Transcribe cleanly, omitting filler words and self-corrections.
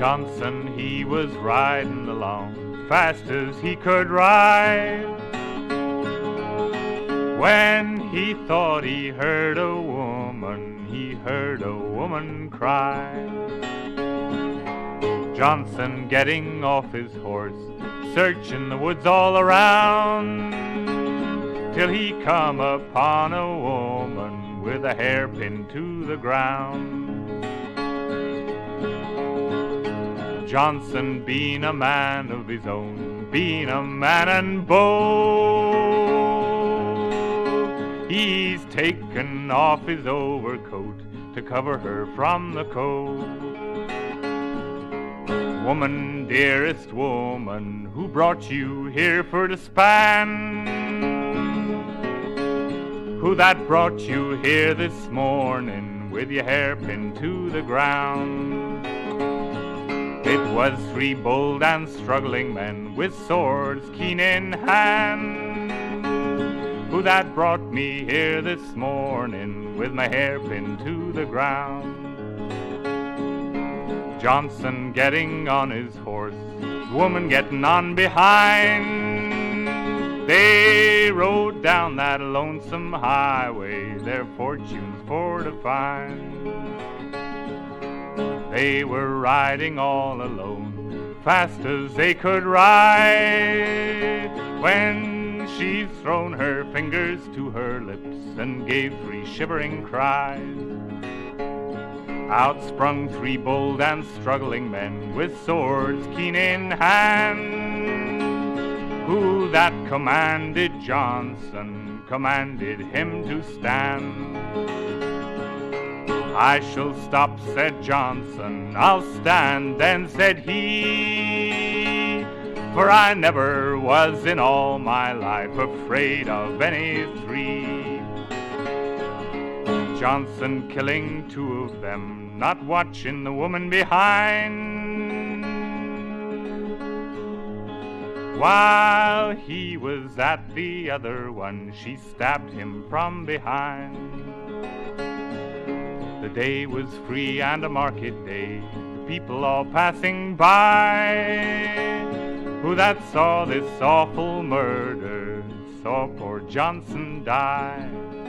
Johnson, he was riding along fast as he could ride, when he thought he heard a woman cry. Johnson, getting off his horse, searching the woods all around, till he come upon a woman with a hairpin to the ground. Johnson, being a man of his own, being a man and bold, he's taken off his overcoat to cover her from the cold. Woman, dearest woman, who brought you here for to span? Who that brought you here this morning with your hairpin to the ground? It was 3 bold and struggling men with swords keen in hand, who that brought me here this morning with my hairpin to the ground. Johnson getting on his horse, woman getting on behind, they rode down that lonesome highway, their fortunes for to find. They were riding all alone, fast as they could ride, when she's thrown her fingers to her lips and gave 3 shivering cries. Out sprung 3 bold and struggling men with swords keen in hand, who that commanded Johnson, commanded him to stand. I shall stop, said Johnson, I'll stand, then said he, for I never was in all my life afraid of any 3. Johnson killing 2 of them, not watching the woman behind, while he was at the other one, she stabbed him from behind. The day was free and a market day, the people all passing by, who that saw this awful murder saw poor Johnson die.